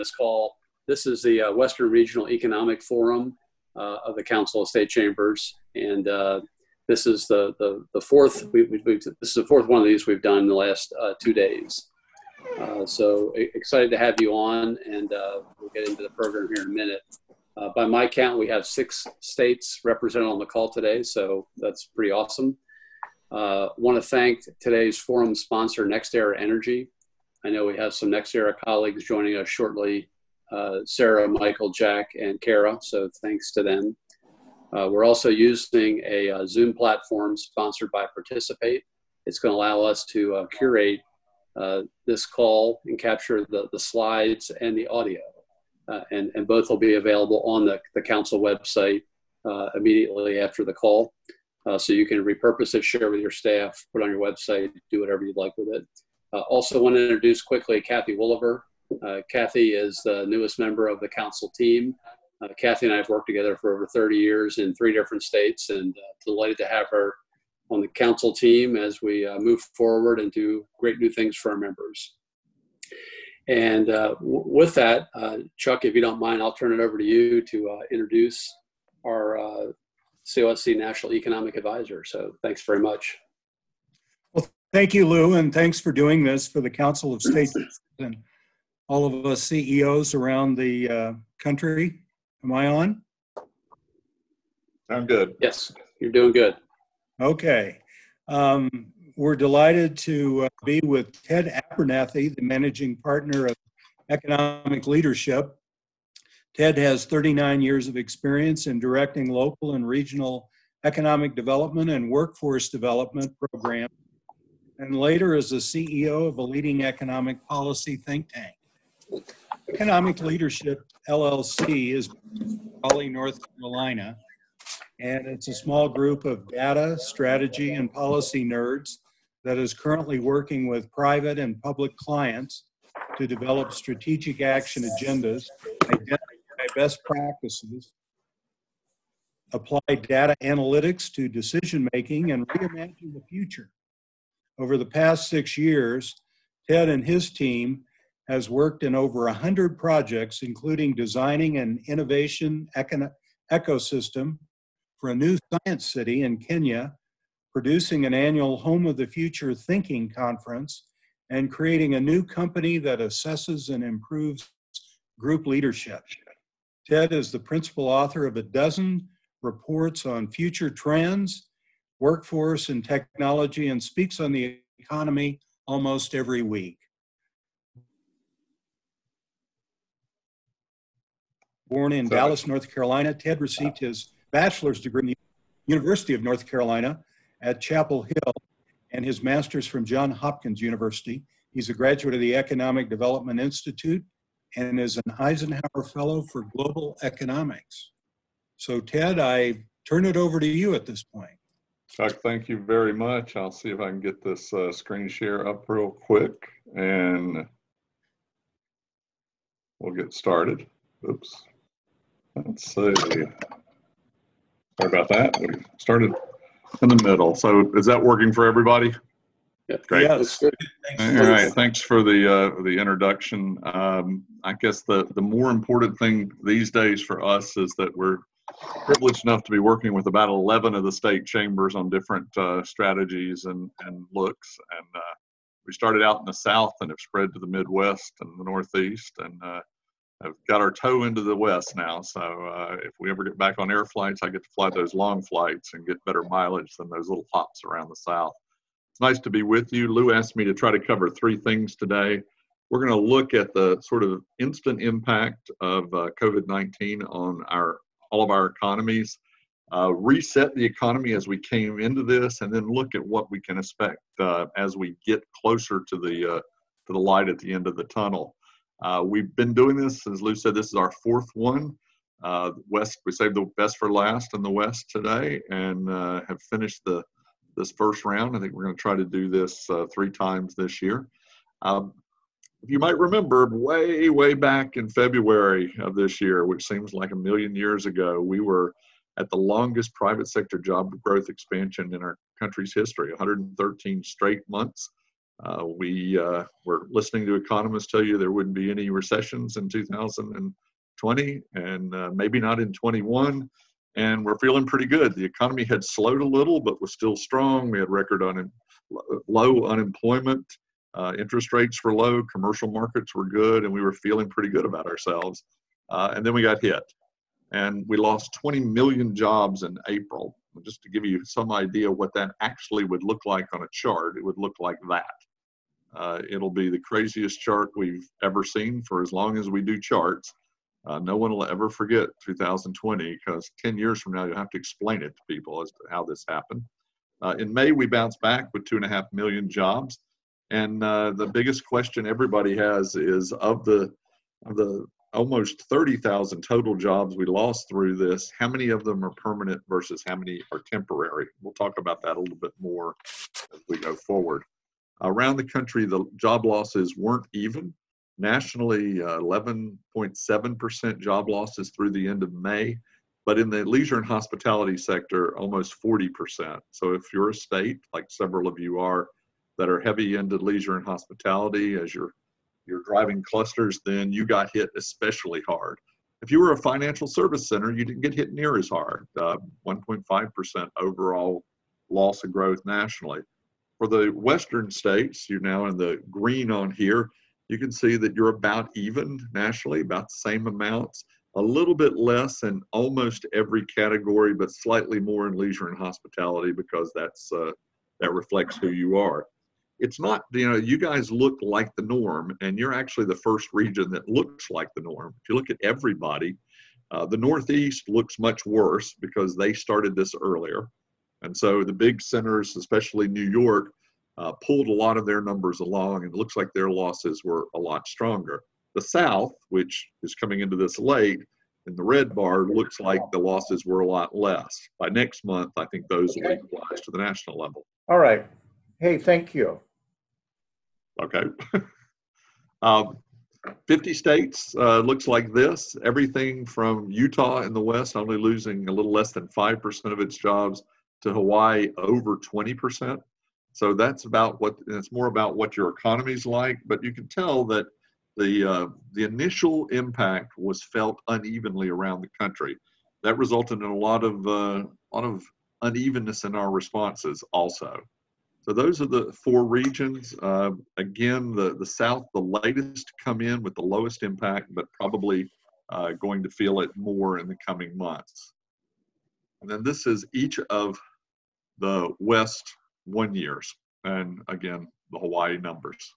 this call. This is the Western Regional Economic Forum of the Council of State Chambers, and this is the fourth. This is the fourth one of these we've done in the last 2 days. So excited to have you on, and we'll get into the program here in a minute. By my count, we have 6 states represented on the call today, so that's pretty awesome. Want to thank today's forum sponsor, NextEra Energy. I know we have some NextEra colleagues joining us shortly, Sarah, Michael, Jack, and Kara, so thanks to them. We're also using a Zoom platform sponsored by Participate. It's going to allow us to curate this call and capture the slides and the audio. And both will be available on the council website immediately after the call. So you can repurpose it, share with your staff, put it on your website, do whatever you'd like with it. Also want to introduce quickly Kathy Wooliver. Kathy is the newest member of the council team. Kathy and I have worked together for over 30 years in 3 different states, and delighted to have her on the council team as we move forward and do great new things for our members. And with that, Chuck, if you don't mind, I'll turn it over to you to introduce our COSC National Economic Advisor. So thanks very much. Well, thank you, Lou, and thanks for doing this for the Council of State and all of us CEOs around the country. Am I on? I'm good. Yes, you're doing good. Okay. We're delighted to be with Ted Abernathy, the managing partner of Economic Leadership. Ted has 39 years of experience in directing local and regional economic development and workforce development programs, and later as the CEO of a leading economic policy think tank. Economic Leadership LLC is in Raleigh, North Carolina, and it's a small group of data, strategy, and policy nerds that is currently working with private and public clients to develop strategic action agendas, identify best practices, apply data analytics to decision making, and reimagine the future. Over the past 6 years, Ted and his team has worked in over 100 projects, including designing an innovation ecosystem for a new science city in Kenya, producing an annual Home of the Future Thinking Conference, and creating a new company that assesses and improves group leadership. Ted is the principal author of a dozen reports on future trends, workforce, and technology, and speaks on the economy almost every week. Born in Dallas, North Carolina, Ted received his bachelor's degree in the University of North Carolina at Chapel Hill and his master's from Johns Hopkins University. He's a graduate of the Economic Development Institute and is an Eisenhower Fellow for Global Economics. So Ted, I turn it over to you at this point. Chuck, thank you very much. I'll see if I can get this screen share up real quick and we'll get started. Oops. Let's see. Sorry about that. We started in the middle. So is that working for everybody? Yeah, great. Yes. Good. All right. Thanks for the introduction. I guess the more important thing these days for us is that we're privileged enough to be working with about 11 of the state chambers on different strategies and looks. And we started out in the South and have spread to the Midwest and the Northeast, and have got our toe into the West now. So if we ever get back on air flights, I get to fly those long flights and get better mileage than those little hops around the South. It's nice to be with you. Lou asked me to try to cover 3 things today. We're going to look at the sort of instant impact of COVID-19 on all of our economies, reset the economy as we came into this, and then look at what we can expect as we get closer to the light at the end of the tunnel. We've been doing this, as Lou said, this is our 4th one. West, we saved the best for last in the West today, and have finished this first round. I think we're going to try to do this 3 times this year. If you might remember, way back in February of this year, which seems like a million years ago, we were at the longest private sector job growth expansion in our country's history, 113 straight months We were listening to economists tell you there wouldn't be any recessions in 2020 and maybe not in 21. And we're feeling pretty good. The economy had slowed a little, but was still strong. We had record low unemployment. Interest rates were low. Commercial markets were good, and we were feeling pretty good about ourselves. And then we got hit. And we lost 20 million jobs in April. Just to give you some idea what that actually would look like on a chart, it would look like that. It'll be the craziest chart we've ever seen for as long as we do charts. No one will ever forget 2020, because 10 years from now, you'll have to explain it to people as to how this happened. In May, we bounced back with 2.5 million jobs. And the biggest question everybody has is, of the almost 30,000 total jobs we lost through this, how many of them are permanent versus how many are temporary? We'll talk about that a little bit more as we go forward. Around the country, the job losses weren't even. Nationally, 11.7% job losses through the end of May, but in the leisure and hospitality sector, almost 40%. So if you're a state, like several of you are, that are heavy into leisure and hospitality as you're driving clusters, then you got hit especially hard. If you were a financial service center, you didn't get hit near as hard, 1.5% overall loss of growth nationally. For the western states, you're now in the green on here, you can see that you're about even nationally, about the same amounts, a little bit less in almost every category, but slightly more in leisure and hospitality, because that reflects who you are. It's not, you guys look like the norm, and you're actually the first region that looks like the norm. If you look at everybody, the Northeast looks much worse because they started this earlier. And so the big centers, especially New York, pulled a lot of their numbers along, and it looks like their losses were a lot stronger. The South, which is coming into this late, in the red bar, looks like the losses were a lot less. By next month, I think those will equalize to the national level. All right. Hey, thank you. Okay. 50 states looks like this. Everything from Utah in the west only losing a little less than 5% of its jobs, to Hawaii over 20%. So that's about it's more about what your economy's like, but you can tell that the initial impact was felt unevenly around the country. That resulted in a lot of unevenness in our responses also. So those are the four regions. Again, the South, the latest to come in with the lowest impact, but probably going to feel it more in the coming months. And then this is each of the West 1 years, and again, the Hawaii numbers.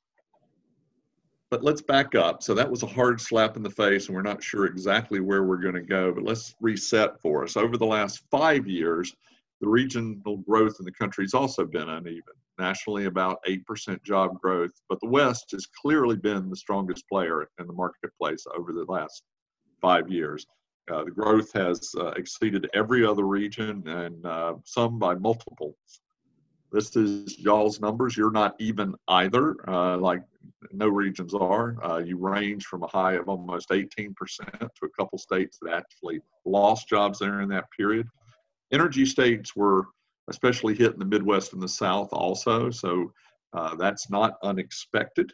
But let's back up. So that was a hard slap in the face, and we're not sure exactly where we're going to go, but let's reset for us. Over the last 5 years, the regional growth in the country has also been uneven. Nationally, about 8% job growth, but the West has clearly been the strongest player in the marketplace over the last 5 years. The growth has exceeded every other region, and some by multiples. This is y'all's numbers. You're not even either, like no regions are. You range from a high of almost 18% to a couple states that actually lost jobs there in that period. Energy states were especially hit in the Midwest and the South also, so that's not unexpected.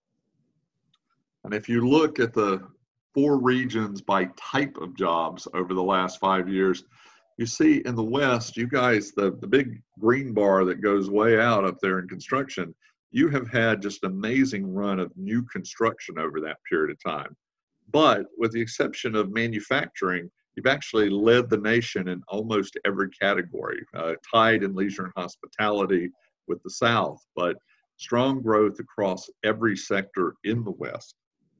And if you look at the four regions by type of jobs over the last 5 years, you see in the West, you guys, the big green bar that goes way out up there in construction, you have had just an amazing run of new construction over that period of time. But with the exception of manufacturing, you've actually led the nation in almost every category, tied in leisure and hospitality with the South, but strong growth across every sector in the West.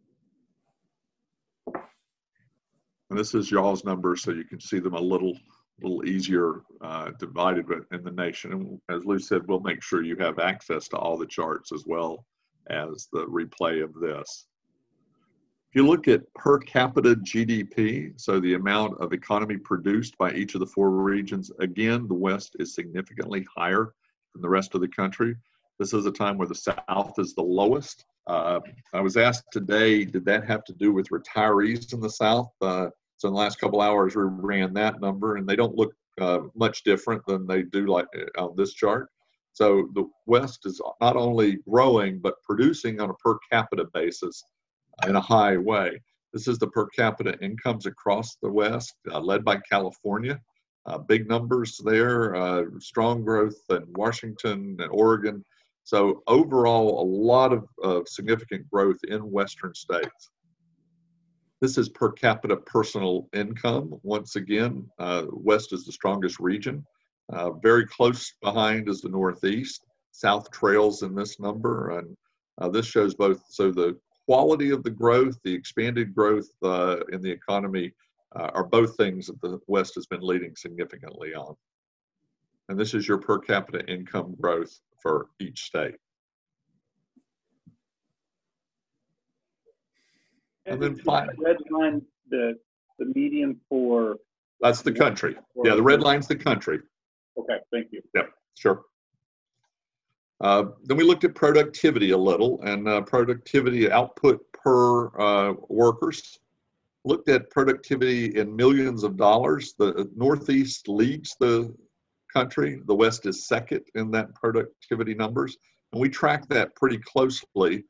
And this is y'all's numbers, so you can see them a little easier divided in the nation. And as Lou said, we'll make sure you have access to all the charts as well as the replay of this. If you look at per capita GDP, so the amount of economy produced by each of the four regions, again, the West is significantly higher than the rest of the country. This is a time where the South is the lowest. I was asked today, did that have to do with retirees in the South? So in the last couple hours, we ran that number, and they don't look much different than they do like on this chart. So the West is not only growing, but producing on a per capita basis in a high way. This is the per capita incomes across the West, led by California. Big numbers there, strong growth in Washington and Oregon. So overall, a lot of significant growth in Western states. This is per capita personal income. Once again, West is the strongest region. Very close behind is the Northeast. South trails in this number, and this shows both, so the quality of the growth, the expanded growth in the economy are both things that the West has been leading significantly on. And this is your per capita income growth for each state. And then finally, red line, the median for. That's the country. Yeah, the red line's the country. Okay, thank you. Yep, sure. Then we looked at productivity a little, and productivity output per workers. Looked at productivity in millions of dollars. The Northeast leads the country. The West is second in that productivity numbers. And we track that pretty closely.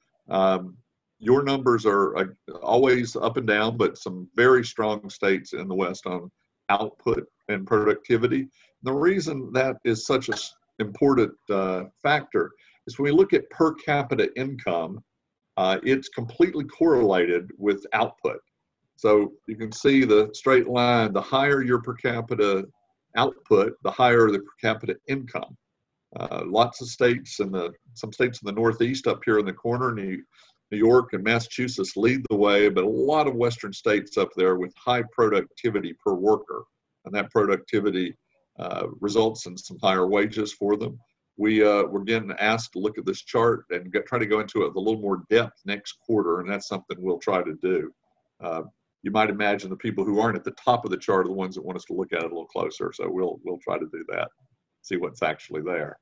Your numbers are always up and down, but some very strong states in the West on output and productivity. The reason that is such an important factor is when we look at per capita income, it's completely correlated with output. So you can see the straight line, the higher your per capita output, the higher the per capita income. Lots of states some states in the Northeast up here in the corner, New York and Massachusetts lead the way, but a lot of Western states up there with high productivity per worker. And that productivity results in some higher wages for them. We're getting asked to look at this chart and try to go into it with a little more depth next quarter, and that's something we'll try to do. You might imagine the people who aren't at the top of the chart are the ones that want us to look at it a little closer, so we'll try to do that, see what's actually there.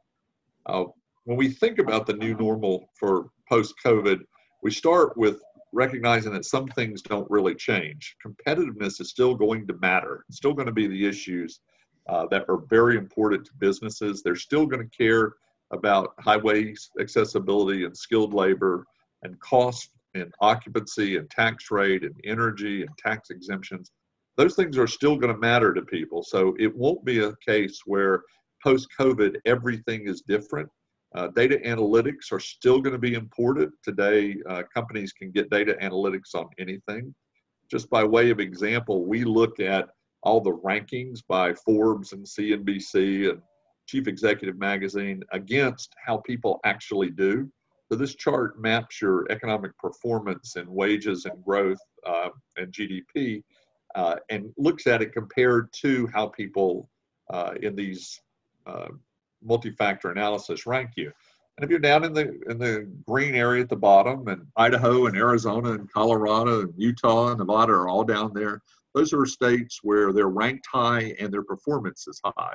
When we think about the new normal for post-COVID, we start with recognizing that some things don't really change. Competitiveness is still going to matter. It's still going to be the issues that are very important to businesses. They're still going to care about highway accessibility and skilled labor and cost and occupancy and tax rate and energy and tax exemptions. Those things are still going to matter to people. So it won't be a case where post-COVID everything is different. Data analytics are still going to be important. Today, companies can get data analytics on anything. Just by way of example, we look at all the rankings by Forbes and CNBC and Chief Executive Magazine against how people actually do. So this chart maps your economic performance and wages and growth and GDP and looks at it compared to how people in these multi-factor analysis rank you. And if you're down in the green area at the bottom, and Idaho and Arizona and Colorado and Utah and Nevada are all down there, those are states where they're ranked high and their performance is high.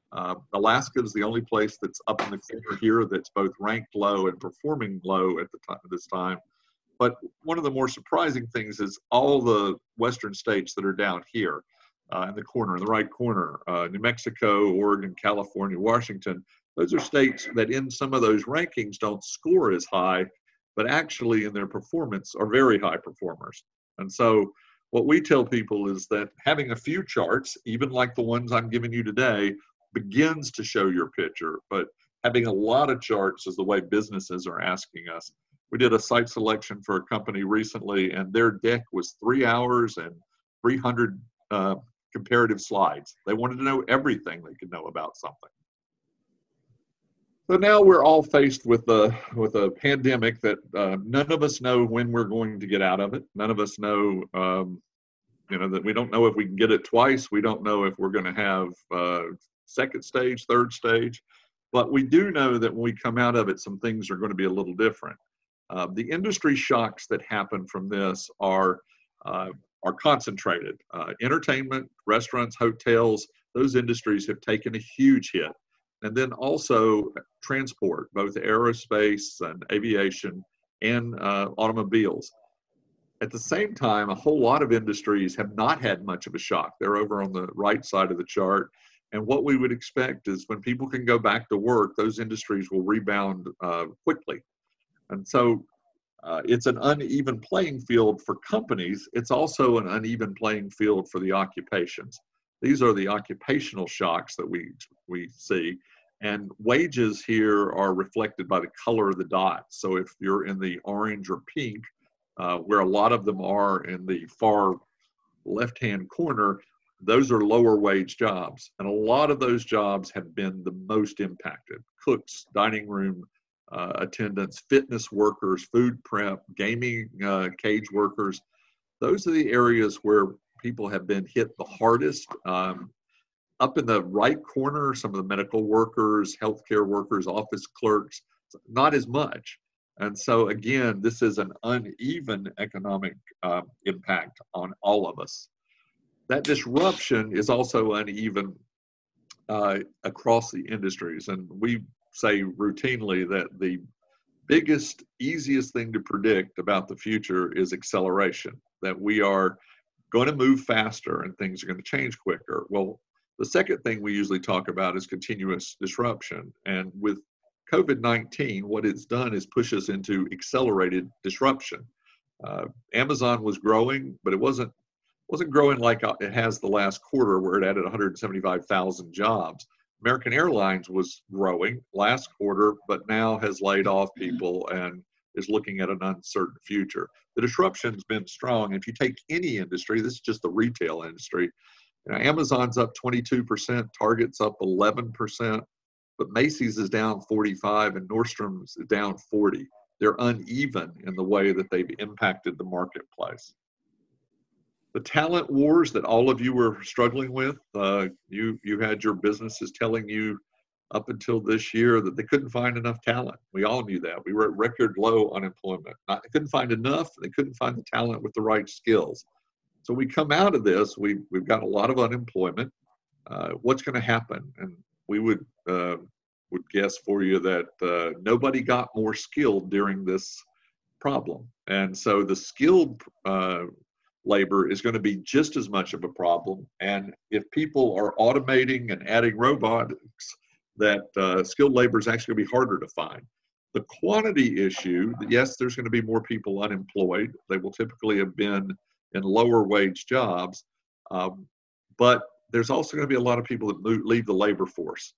Alaska is the only place that's up in the corner here that's both ranked low and performing low at this time. But one of the more surprising things is all the Western states that are down here in the corner, in the right corner, New Mexico, Oregon, California, Washington, those are states that in some of those rankings don't score as high, but actually in their performance are very high performers. And so what we tell people is that having a few charts, even like the ones I'm giving you today, begins to show your picture, but having a lot of charts is the way businesses are asking us. We did a site selection for a company recently, and their deck was 3 hours and 300 comparative slides. They wanted to know everything they could know about something. So now we're all faced with a pandemic that none of us know when we're going to get out of it. None of us know, that we don't know if we can get it twice. We don't know if we're going to have second stage, third stage. But we do know that when we come out of it, some things are going to be a little different. The industry shocks that happen from this are concentrated. Entertainment, restaurants, hotels, those industries have taken a huge hit. And then also transport, both aerospace and aviation and automobiles. At the same time, a whole lot of industries have not had much of a shock. They're over on the right side of the chart. And what we would expect is when people can go back to work, those industries will rebound quickly. And so it's an uneven playing field for companies. It's also an uneven playing field for the occupations. These are the occupational shocks that we see. And wages here are reflected by the color of the dots. So if you're in the orange or pink, where a lot of them are in the far left-hand corner, those are lower wage jobs. And a lot of those jobs have been the most impacted. Cooks, dining room attendants, fitness workers, food prep, gaming cage workers. Those are the areas where people have been hit the hardest. Up in the right corner, some of the medical workers, healthcare workers, office clerks, not as much. And so again, this is an uneven economic impact on all of us. That disruption is also uneven across the industries. And we say routinely that the biggest, easiest thing to predict about the future is acceleration, that we are going to move faster and things are going to change quicker. Well, the second thing we usually talk about is continuous disruption. And with COVID-19, what it's done is push us into accelerated disruption. Amazon was growing, but it wasn't growing like it has the last quarter, where it added 175,000 jobs. American Airlines was growing last quarter, but now has laid off people and is looking at an uncertain future. The disruption's been strong. If you take any industry, this is just the retail industry, Amazon's up 22%, Target's up 11%, but Macy's is down 45% and Nordstrom's is down 40%. They're uneven in the way that they've impacted the marketplace. The talent wars that all of you were struggling with, you had your businesses telling you up until this year that they couldn't find enough talent. We all knew that. We were at record low unemployment. They couldn't find enough. They couldn't find the talent with the right skills. So we come out of this, we've got a lot of unemployment. What's going to happen? And we would guess for you that nobody got more skilled during this problem. And so the skilled labor is going to be just as much of a problem. And if people are automating and adding robotics, that skilled labor is actually going to be harder to find. The quantity issue, yes, there's going to be more people unemployed. They will typically have been in lower wage jobs, but there's also going to be a lot of people that leave the labor force.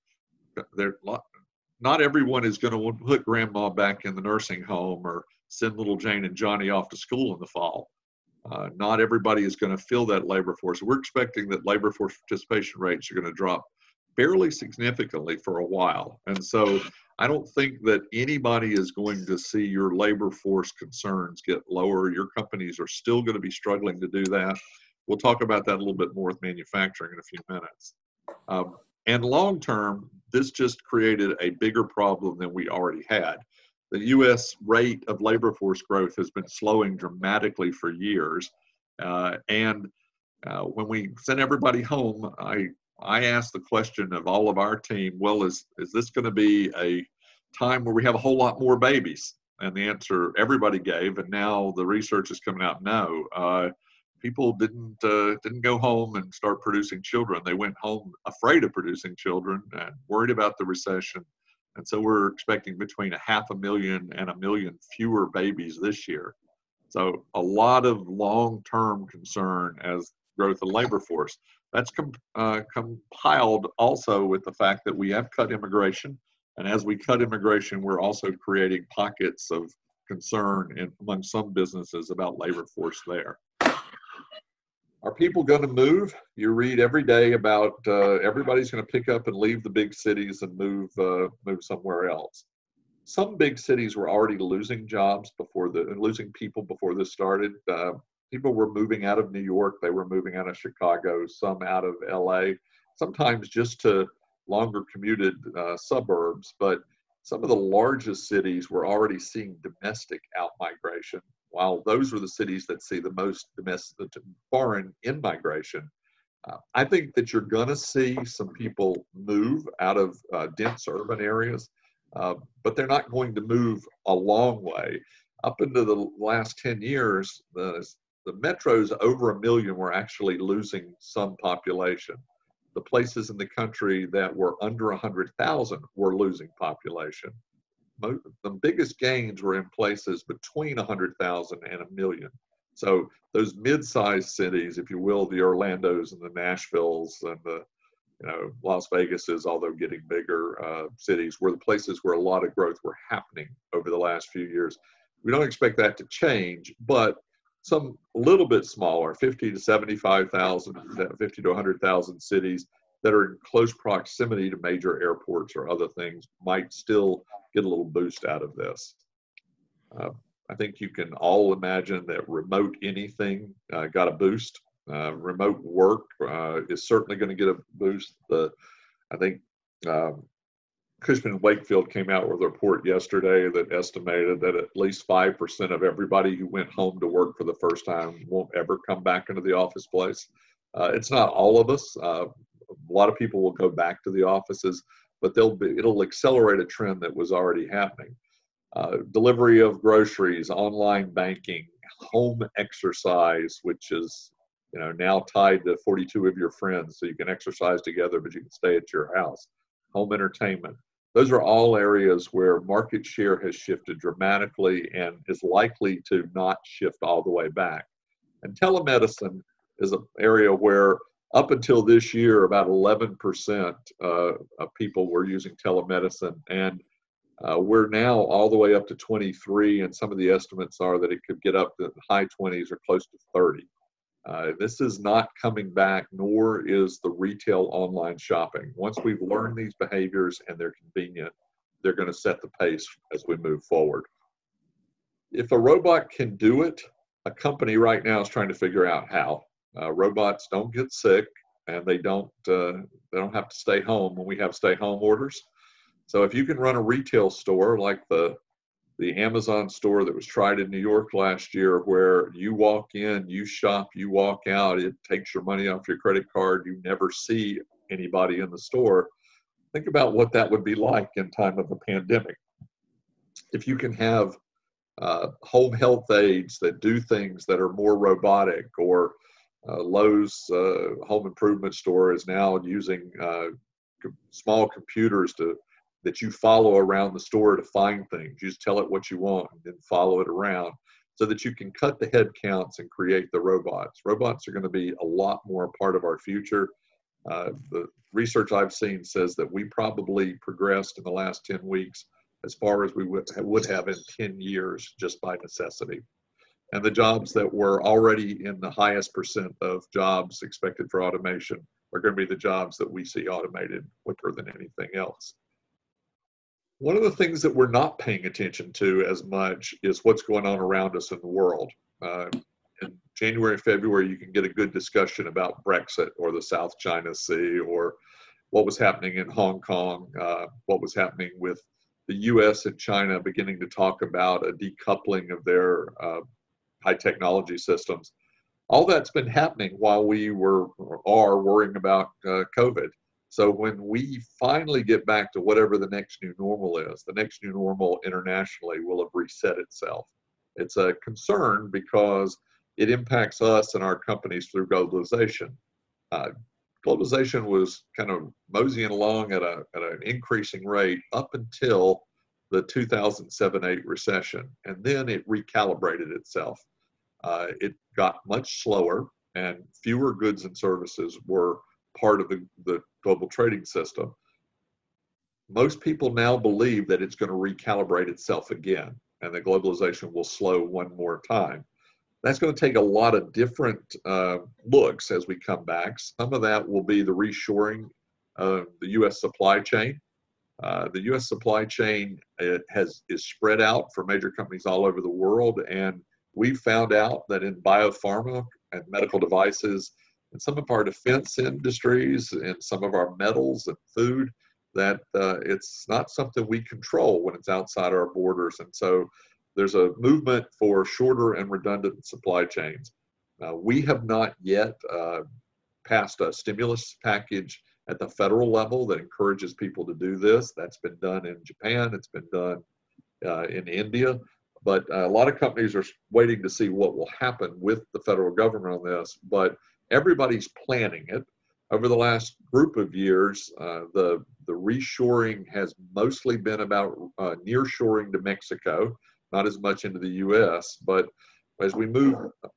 Not everyone is going to put grandma back in the nursing home or send little Jane and Johnny off to school in the fall. Not everybody is going to fill that labor force. We're expecting that labor force participation rates are going to drop fairly significantly for a while. And so I don't think that anybody is going to see your labor force concerns get lower. Your companies are still going to be struggling to do that. We'll talk about that a little bit more with manufacturing in a few minutes. And long term, this just created a bigger problem than we already had. The U.S. rate of labor force growth has been slowing dramatically for years. And when we sent everybody home, I asked the question of all of our team, well, is this going to be a time where we have a whole lot more babies? And the answer everybody gave, and now the research is coming out, no. People didn't go home and start producing children. They went home afraid of producing children and worried about the recession. And so we're expecting between 500,000 and 1 million fewer babies this year. So a lot of long-term concern as growth of labor force. That's compiled also with the fact that we have cut immigration. And as we cut immigration, we're also creating pockets of concern among some businesses about labor force there. Are people going to move? You read every day about everybody's going to pick up and leave the big cities and move somewhere else. Some big cities were already losing jobs losing people before this started. People were moving out of New York. They were moving out of Chicago, some out of LA, sometimes just to longer commuted suburbs. But some of the largest cities were already seeing domestic out-migration, while those were the cities that see the most domestic foreign in-migration. I think that you're going to see some people move out of dense urban areas, but they're not going to move a long way. Up into the last 10 years, the metros over 1 million were actually losing some population. the places in the country that were under 100,000 were losing population. The biggest gains were in places between 100,000 and 1 million. So those mid-sized cities, if you will, the Orlandos and the Nashvilles and the Las Vegases, although getting bigger cities, were the places where a lot of growth were happening over the last few years. We don't expect that to change, but some a little bit smaller, 50 to 75,000, 50 to 100,000 cities that are in close proximity to major airports or other things might still get a little boost out of this. I think you can all imagine that remote anything got a boost. Remote work is certainly going to get a boost. I think Cushman & Wakefield came out with a report yesterday that estimated that at least 5% of everybody who went home to work for the first time won't ever come back into the office place. It's not all of us. A lot of people will go back to the offices, but it'll accelerate a trend that was already happening. Delivery of groceries, online banking, home exercise, which is now tied to 42 of your friends, so you can exercise together, but you can stay at your house. Home entertainment. Those are all areas where market share has shifted dramatically and is likely to not shift all the way back. And telemedicine is an area where up until this year, about 11% of people were using telemedicine, and we're now all the way up to 23, and some of the estimates are that it could get up to the high 20s or close to 30. This is not coming back, nor is the retail online shopping. Once we've learned these behaviors and they're convenient, they're going to set the pace as we move forward. If a robot can do it, a company right now is trying to figure out how. Robots don't get sick, and they don't have to stay home when we have stay-home orders. So if you can run a retail store like the Amazon store that was tried in New York last year, where you walk in, you shop, you walk out, it takes your money off your credit card, you never see anybody in the store. Think about what that would be like in time of a pandemic. If you can have home health aides that do things that are more robotic, or Lowe's home improvement store is now using small computers that you follow around the store to find things. You just tell it what you want and then follow it around, so that you can cut the head counts and create the robots. Robots are going to be a lot more a part of our future. The research I've seen says that we probably progressed in the last 10 weeks as far as we would have in 10 years just by necessity. And the jobs that were already in the highest percent of jobs expected for automation are going to be the jobs that we see automated quicker than anything else. One of the things that we're not paying attention to as much is what's going on around us in the world. In January and February, you can get a good discussion about Brexit or the South China Sea, or what was happening in Hong Kong, what was happening with the US and China beginning to talk about a decoupling of their high technology systems. All that's been happening while we are worrying about COVID. So when we finally get back to whatever the next new normal is, the next new normal internationally will have reset itself. It's a concern because it impacts us and our companies through globalization. Globalization was kind of moseying along at an increasing rate up until the 2007-8 recession, and then it recalibrated itself. It got much slower, and fewer goods and services were part of the global trading system. Most people now believe that it's going to recalibrate itself again, and that globalization will slow one more time. That's going to take a lot of different looks as we come back. Some of that will be the reshoring of the U.S. supply chain. The U.S. supply chain is spread out for major companies all over the world, and we found out that in biopharma and medical devices, and some of our defense industries, and some of our metals and food, that it's not something we control when it's outside our borders. And so there's a movement for shorter and redundant supply chains. We have not yet passed a stimulus package at the federal level that encourages people to do this. That's been done in Japan, it's been done in India. But a lot of companies are waiting to see what will happen with the federal government on this. But everybody's planning it. over the last group of years, the reshoring has mostly been about nearshoring to Mexico, not as much into the U.S. But as we move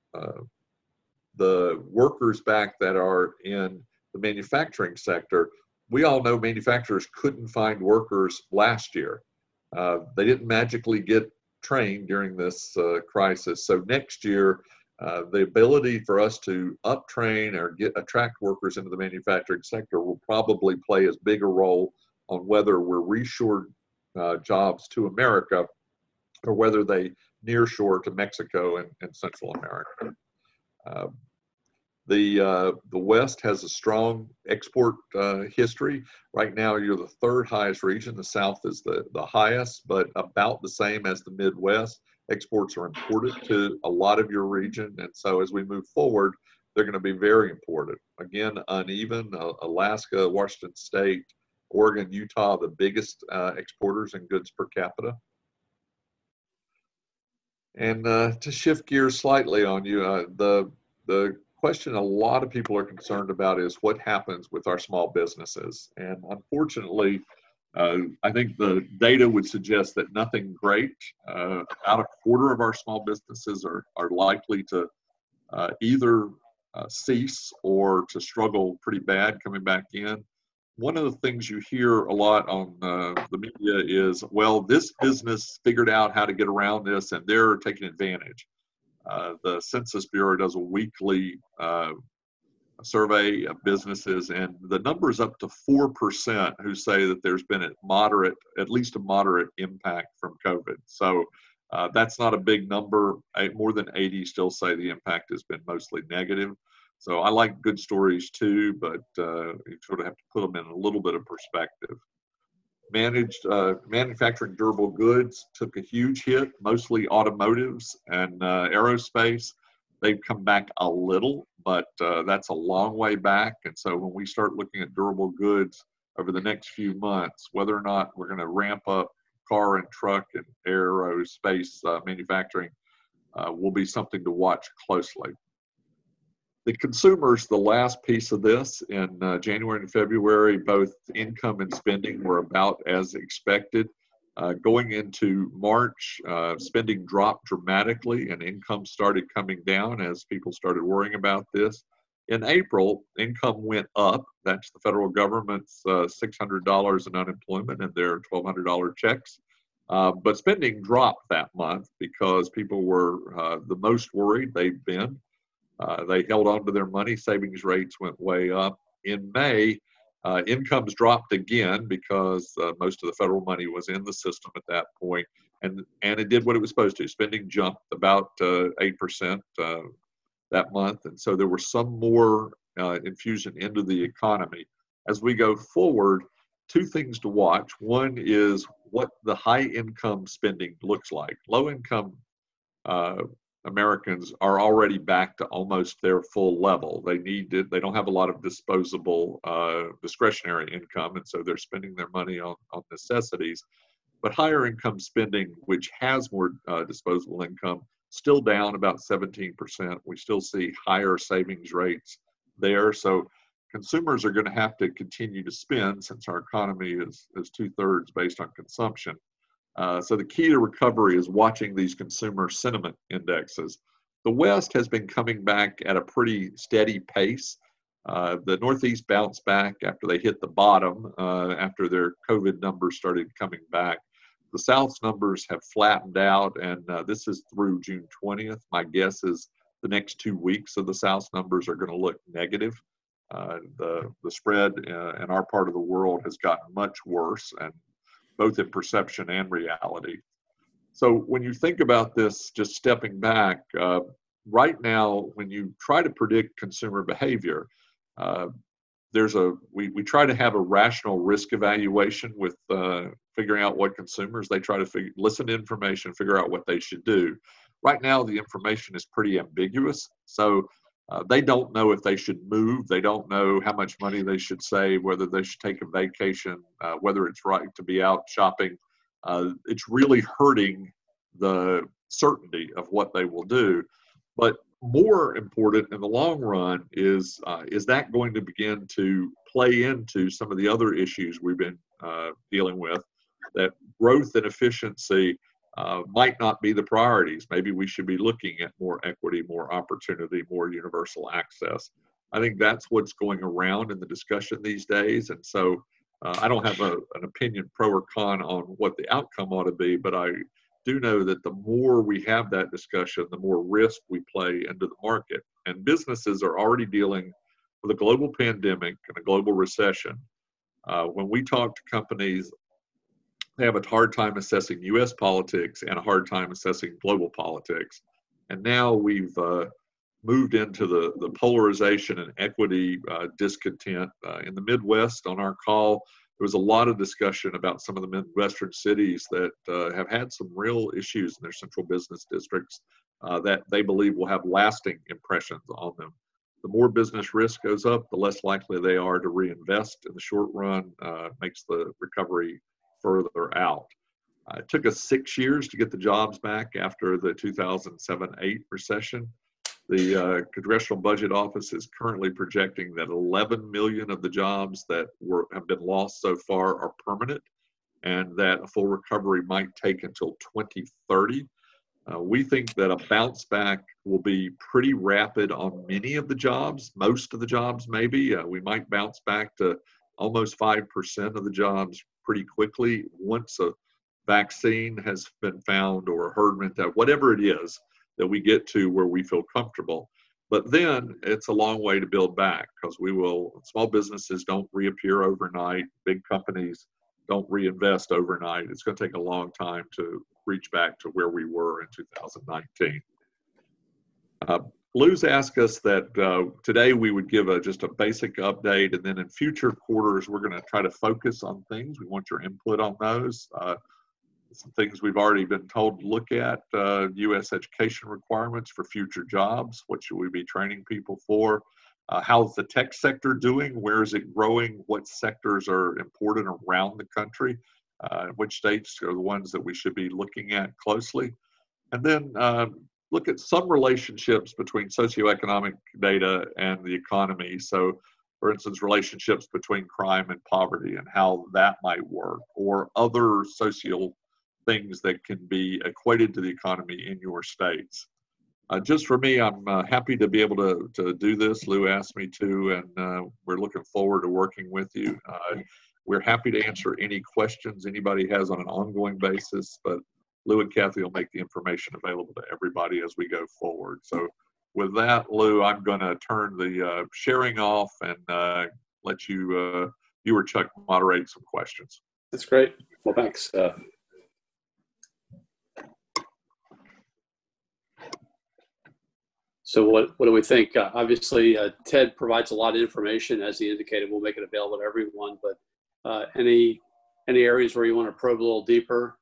the workers back that are in the manufacturing sector, we all know manufacturers couldn't find workers last year. They didn't magically get trained during this crisis. So next year, the ability for us to uptrain or attract workers into the manufacturing sector will probably play as big a role on whether we're reshored jobs to America or whether they nearshore to Mexico and Central America. The West has a strong export history. Right now, you're the third highest region. The South is the highest, but about the same as the Midwest. Exports are important to a lot of your region, and so as we move forward, they're going to be very important. Again, uneven. Alaska, Washington State, Oregon, Utah, the biggest exporters in goods per capita. And to shift gears slightly on you, the question a lot of people are concerned about is what happens with our small businesses. And unfortunately, I think the data would suggest that nothing great. About a quarter of our small businesses are likely to either cease or to struggle pretty bad coming back in. One of the things you hear a lot on the media is, well, this business figured out how to get around this and they're taking advantage. The Census Bureau does a weekly survey of businesses, and the number is up to 4% who say that there's been at least a moderate impact from COVID. So that's not a big number. More than 80 still say the impact has been mostly negative. So I like good stories too, but you sort of have to put them in a little bit of perspective. Manufacturing durable goods took a huge hit, mostly automotives and aerospace. They've come back a little, but that's a long way back. And so when we start looking at durable goods over the next few months, whether or not we're going to ramp up car and truck and aerospace manufacturing will be something to watch closely. The consumers, the last piece of this, in January and February, both income and spending were about as expected. Going into March, spending dropped dramatically and income started coming down as people started worrying about this. In April, income went up. That's the federal government's $600 in unemployment and their $1,200 checks. But spending dropped that month because people were the most worried they've been. They held on to their money. Savings rates went way up. In May, incomes dropped again because most of the federal money was in the system at that point, and it did what it was supposed to. Spending jumped about 8% that month, and so there was some more infusion into the economy. As we go forward, two things to watch. One is what the high income spending looks like. Low income Americans are already back to almost their full level. They don't have a lot of disposable discretionary income, and so they're spending their money on necessities. But higher income spending, which has more disposable income, still down about 17%. We still see higher savings rates there. So consumers are going to have to continue to spend since our economy is 2/3 based on consumption. So the key to recovery is watching these consumer sentiment indexes. The West has been coming back at a pretty steady pace. The Northeast bounced back after they hit the bottom, after their COVID numbers started coming back. The South's numbers have flattened out, and this is through June 20th. My guess is the next 2 weeks of the South's numbers are going to look negative. The spread in our part of the world has gotten much worse, and both in perception and reality. So when you think about this, just stepping back, right now, when you try to predict consumer behavior, we try to have a rational risk evaluation with figuring out what consumers, they try to listen to information, figure out what they should do. Right now, the information is pretty ambiguous. So they don't know if they should move. They don't know how much money they should save, whether they should take a vacation, whether it's right to be out shopping. It's really hurting the certainty of what they will do. But more important in the long run is that going to begin to play into some of the other issues we've been dealing with, that growth and efficiency might not be the priorities. Maybe we should be looking at more equity, more opportunity, more universal access. I think that's what's going around in the discussion these days. And so I don't have an opinion pro or con on what the outcome ought to be, but I do know that the more we have that discussion, the more risk we play into the market. And businesses are already dealing with a global pandemic and a global recession. When we talk to companies, they have a hard time assessing U.S. politics and a hard time assessing global politics. And now we've moved into the polarization and equity discontent. In the Midwest, on our call, there was a lot of discussion about some of the Midwestern cities that have had some real issues in their central business districts that they believe will have lasting impressions on them. The more business risk goes up, the less likely they are to reinvest in the short run, makes the recovery further out. It took us 6 years to get the jobs back after the 2007-8 recession. The Congressional Budget Office is currently projecting that 11 million of the jobs that have been lost so far are permanent, and that a full recovery might take until 2030. We think that a bounce back will be pretty rapid on many of the jobs, most of the jobs maybe. We might bounce back to almost 5% of the jobs pretty quickly once a vaccine has been found or a herd mentality, whatever it is that we get to where we feel comfortable. But then it's a long way to build back, because small businesses don't reappear overnight. Big companies don't reinvest overnight. It's going to take a long time to reach back to where we were in 2019. Lou's asked us that today we would give just a basic update, and then in future quarters, we're going to try to focus on things. We want your input on those. Some things we've already been told to look at, U.S. education requirements for future jobs. What should we be training people for? How's the tech sector doing? Where is it growing? What sectors are important around the country? Which states are the ones that we should be looking at closely? And then look at some relationships between socioeconomic data and the economy. So, for instance, relationships between crime and poverty and how that might work, or other social things that can be equated to the economy in your states. Just for me, I'm happy to be able to do this. Lou asked me to, and we're looking forward to working with you. We're happy to answer any questions anybody has on an ongoing basis, but Lou and Kathy will make the information available to everybody as we go forward. So with that, Lou, I'm going to turn the sharing off and let you or Chuck moderate some questions. That's great. Well, thanks. So what do we think? Obviously, Ted provides a lot of information. As he indicated, we'll make it available to everyone. But any areas where you want to probe a little deeper?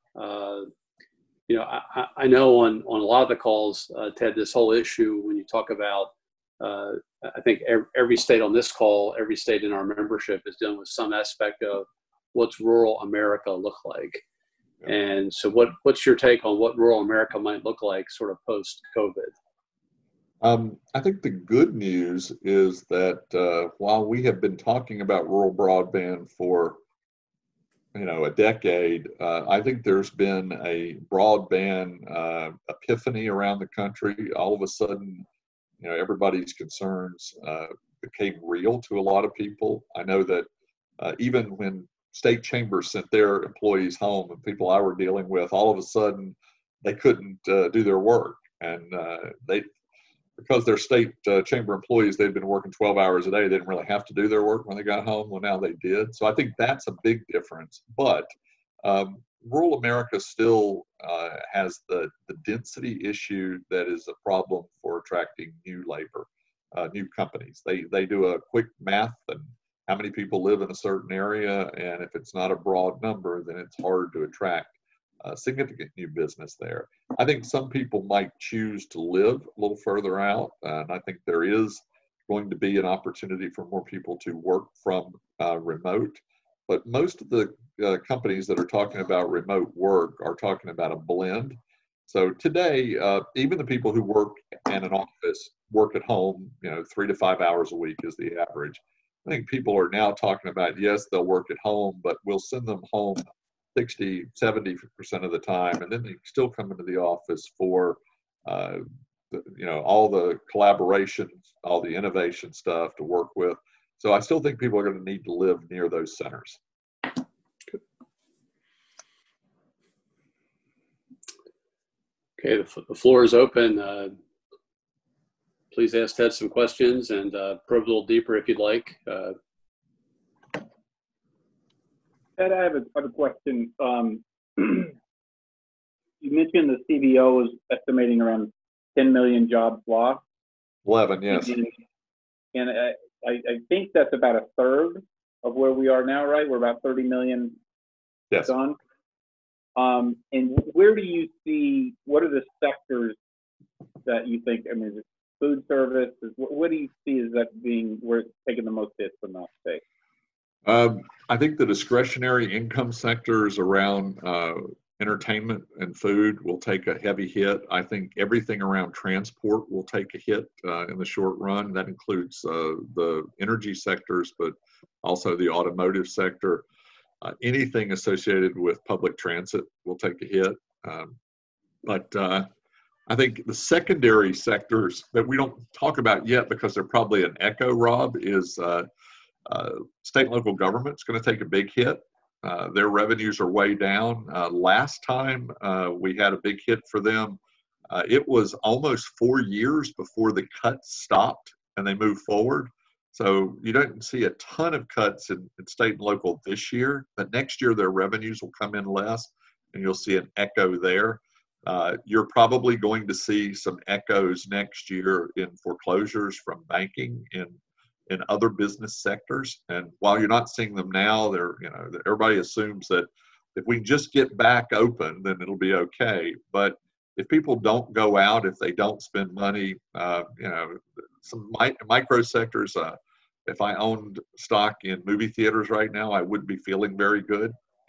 I know on a lot of the calls, Ted, this whole issue when you talk about, I think every state on this call, every state in our membership is dealing with some aspect of what's rural America look like. And so what's your take on what rural America might look like sort of post-COVID? I think the good news is that while we have been talking about rural broadband for a decade, I think there's been a broadband epiphany around the country. All of a sudden, everybody's concerns became real to a lot of people. I know that even when state chambers sent their employees home and people I were dealing with, all of a sudden they couldn't do their work, and because they're state chamber employees, they've been working 12 hours a day. They didn't really have to do their work when they got home. Well, now they did. So I think that's a big difference. But rural America still has the density issue that is a problem for attracting new labor, new companies. They do a quick math and how many people live in a certain area, and if it's not a broad number, then it's hard to attract significant new business there. I think some people might choose to live a little further out, and I think there is going to be an opportunity for more people to work from remote. But most of the companies that are talking about remote work are talking about a blend. So today, even the people who work in an office work at home, 3 to 5 hours a week is the average. I think people are now talking about, yes, they'll work at home, but we'll send them home 60, 70% of the time, and then they still come into the office for, all the collaboration, all the innovation stuff to work with. So I still think people are going to need to live near those centers. Okay, the floor is open. Please ask Ted some questions and probe a little deeper if you'd like. Ted, I have a question. You mentioned the CBO is estimating around 10 million jobs lost. 11, yes. And I think that's about a third of where we are now, right? We're about 30 million Yes. done. And where do you see, what are the sectors that you think, I mean, is it food service? What do you see as that being, where it's taking the most hits from that state? I think the discretionary income sectors around entertainment and food will take a heavy hit. I think everything around transport will take a hit in the short run. That includes the energy sectors, but also the automotive sector. Anything associated with public transit will take a hit. But I think the secondary sectors that we don't talk about yet because they're probably an echo, Rob, is state and local government's going to take a big hit. Their revenues are way down. Last time we had a big hit for them, it was almost 4 years before the cuts stopped and they moved forward. So you don't see a ton of cuts in state and local this year, but next year their revenues will come in less and you'll see an echo there. You're probably going to see some echoes next year in foreclosures from banking in other business sectors. And while you're not seeing them now, everybody assumes that if we just get back open, then it'll be okay. But if people don't go out, if they don't spend money, some micro sectors, if I owned stock in movie theaters right now, I wouldn't be feeling very good.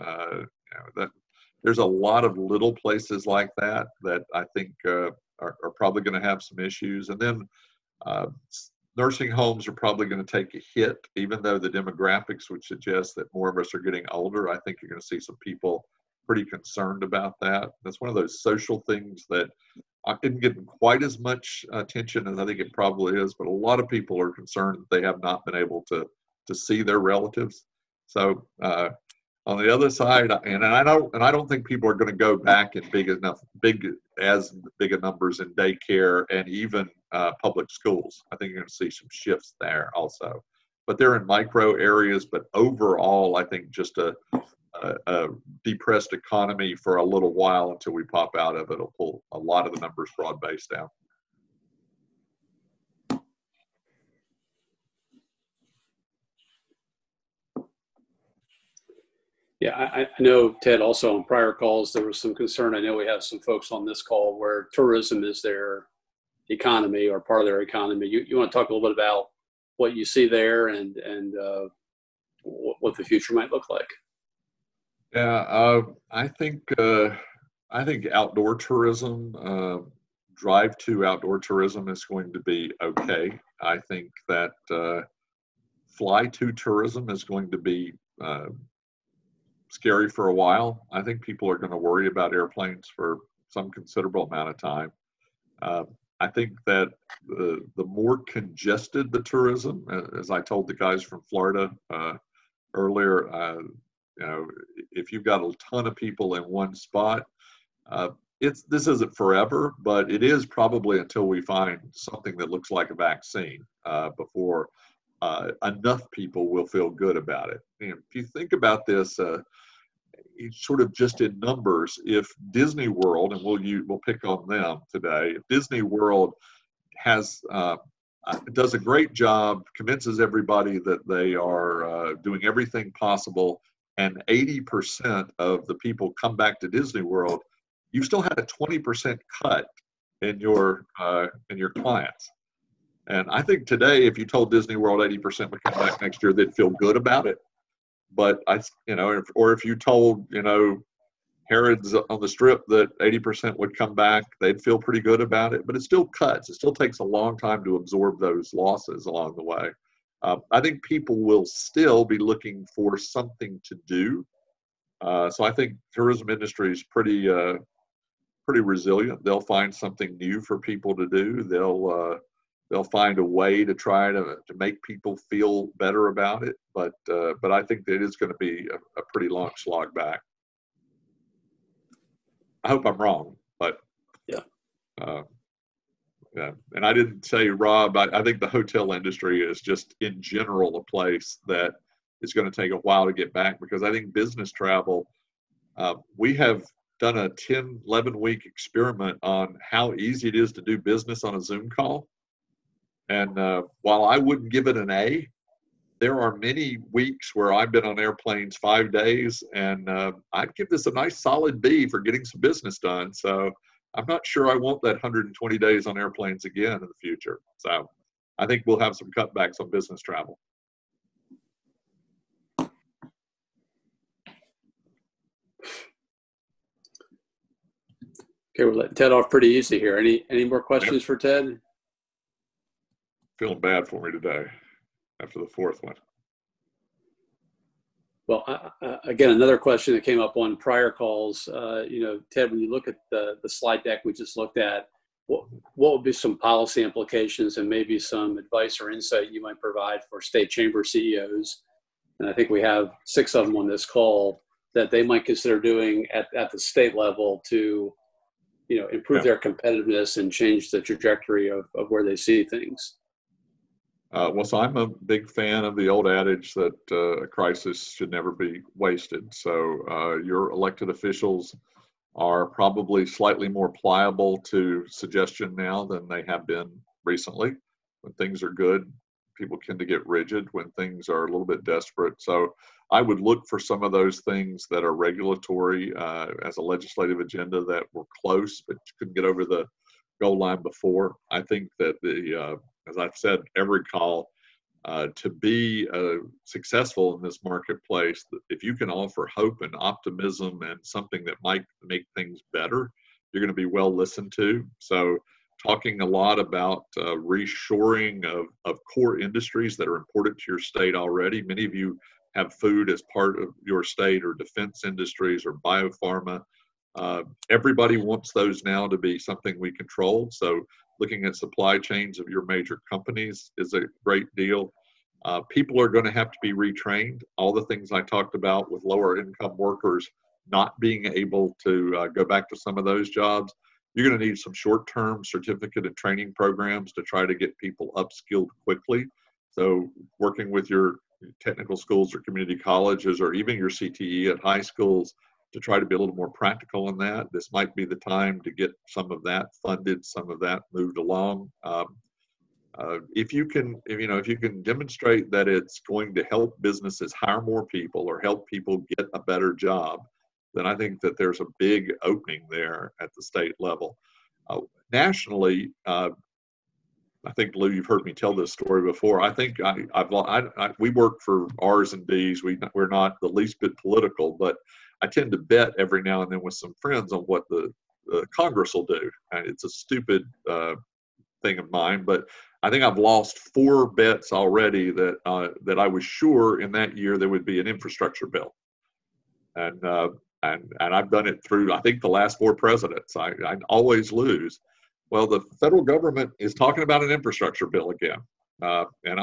There's a lot of little places like that I think are probably going to have some issues. And then nursing homes are probably going to take a hit, even though the demographics would suggest that more of us are getting older. I think you're going to see some people pretty concerned about that. That's one of those social things that isn't getting quite as much attention as I think it probably is, but a lot of people are concerned that they have not been able to see their relatives. So on the other side, and I don't think people are going to go back in big numbers in daycare and even public schools. I think you're going to see some shifts there also, but they're in micro areas. But overall, I think just a depressed economy for a little while until we pop out of it will pull a lot of the numbers broad-based down. Yeah, I know, Ted, also on prior calls, there was some concern. I know we have some folks on this call where tourism is their economy or part of their economy. You want to talk a little bit about what you see there and what the future might look like? Yeah, I think outdoor tourism, drive-to outdoor tourism is going to be okay. I think that fly-to tourism is going to be scary for a while. I think people are going to worry about airplanes for some considerable amount of time. I think that the more congested the tourism, as I told the guys from Florida earlier, if you've got a ton of people in one spot, this isn't forever, but it is probably until we find something that looks like a vaccine before enough people will feel good about it. And if you think about this, sort of just in numbers, if Disney World, and we'll pick on them today, if Disney World does a great job, convinces everybody that they are doing everything possible, and 80% of the people come back to Disney World, you still had a 20% cut in your clients. And I think today, if you told Disney World 80% would come back next year, they'd feel good about it. But or if you told Harrods on the Strip that 80% would come back, they'd feel pretty good about it, but it still cuts. It still takes a long time to absorb those losses along the way. I think people will still be looking for something to do. So I think tourism industry is pretty resilient. They'll find something new for people to do. They'll find a way to try to make people feel better about it. But I think that it is going to be a pretty long slog back. I hope I'm wrong, but Yeah. Yeah. And I didn't say, Rob, I think the hotel industry is just in general a place that is going to take a while to get back, because I think business travel, we have done a 10, 11-week experiment on how easy it is to do business on a Zoom call. And while I wouldn't give it an A, there are many weeks where I've been on airplanes 5 days, and I'd give this a nice solid B for getting some business done. So I'm not sure I want that 120 days on airplanes again in the future. So I think we'll have some cutbacks on business travel. Okay, we're letting Ted off pretty easy here. Any more questions for Ted? Feeling bad for me today after the fourth one. Well, again, another question that came up on prior calls, Ted, when you look at the slide deck we just looked at, what would be some policy implications and maybe some advice or insight you might provide for state chamber CEOs? And I think we have 6 of them on this call that they might consider doing at the state level to, improve their competitiveness and change the trajectory of where they see things. So I'm a big fan of the old adage that a crisis should never be wasted. So your elected officials are probably slightly more pliable to suggestion now than they have been recently. When things are good, people tend to get rigid. When things are a little bit desperate. So I would look for some of those things that are regulatory as a legislative agenda that were close but couldn't get over the goal line before. I think that as I've said every call, to be successful in this marketplace, if you can offer hope and optimism and something that might make things better, you're going to be well listened to. So talking a lot about reshoring of core industries that are important to your state already. Many of you have food as part of your state, or defense industries, or biopharma. Everybody wants those now to be something we control. So looking at supply chains of your major companies is a great deal. People are going to have to be retrained. All the things I talked about with lower income workers not being able to go back to some of those jobs, you're going to need some short-term certificate and training programs to try to get people upskilled quickly. So working with your technical schools or community colleges, or even your CTE at high schools, to try to be a little more practical in that. This might be the time to get some of that funded, some of that moved along. If you can demonstrate that it's going to help businesses hire more people or help people get a better job, then I think that there's a big opening there at the state level. Nationally, I think, Lou, you've heard me tell this story before. I think we work for R's and D's. We're not the least bit political, but I tend to bet every now and then with some friends on what the Congress will do. And it's a stupid thing of mine, but I think I've lost 4 bets already that I was sure in that year there would be an infrastructure bill, and I've done it through, I think, the last 4 presidents. I always lose. Well, the federal government is talking about an infrastructure bill again, and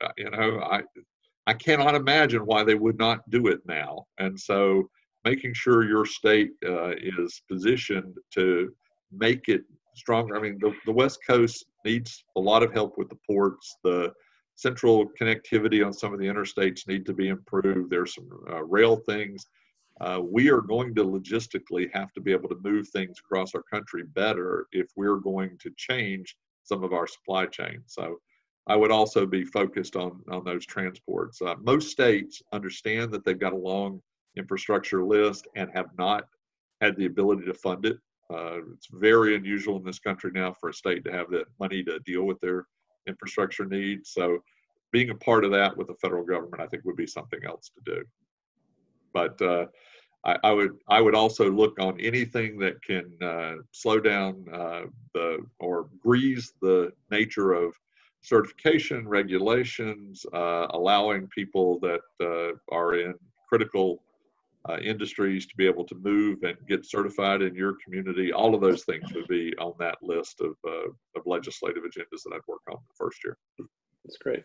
I cannot imagine why they would not do it now. And so making sure your state is positioned to make it stronger. I mean, the West Coast needs a lot of help with the ports. The central connectivity on some of the interstates need to be improved. There's some rail things. We are going to logistically have to be able to move things across our country better if we're going to change some of our supply chain. So I would also be focused on those transports. Most states understand that they've got a long infrastructure list and have not had the ability to fund it. It's very unusual in this country now for a state to have the money to deal with their infrastructure needs. So being a part of that with the federal government, I think, would be something else to do. But I would also look on anything that can slow down or grease the nature of certification, regulations, allowing people that are in critical industries to be able to move and get certified in your community. All of those things would be on that list of legislative agendas that I'd work on the first year. That's great.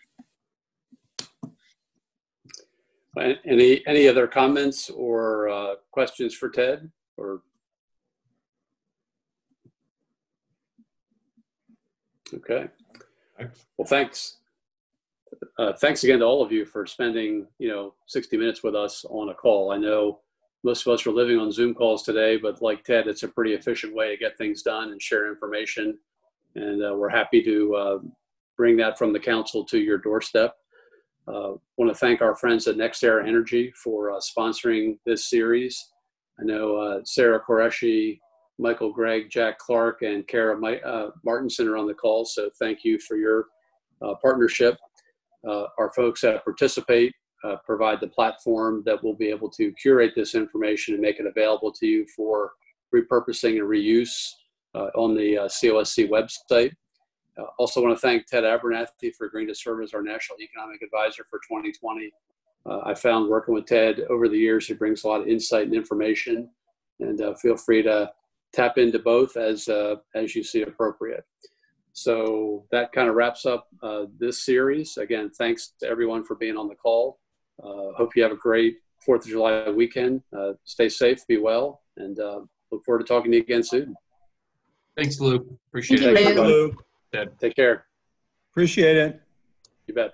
Any other comments or questions for Ted? Or okay. Thanks. Well, thanks. Thanks again to all of you for spending 60 minutes with us on a call. I know most of us are living on Zoom calls today, but like Ted, it's a pretty efficient way to get things done and share information. And we're happy to bring that from the council to your doorstep. Want to thank our friends at NextEra Energy for sponsoring this series. I know Sarah Qureshi, Michael Gregg, Jack Clark, and Kara Martinson are on the call, so thank you for your partnership. Our folks that participate provide the platform that will be able to curate this information and make it available to you for repurposing and reuse on the COSC website. Also want to thank Ted Abernathy for agreeing to serve as our National Economic Advisor for 2020. I found working with Ted over the years, he brings a lot of insight and information, and feel free to tap into both as you see appropriate. So that kind of wraps up this series. Again, thanks to everyone for being on the call. Hope you have a great 4th of July weekend. Stay safe, be well, and look forward to talking to you again soon. Thanks, Luke. Appreciate it. Thanks, everybody. Luke. Take care. Appreciate it. You bet.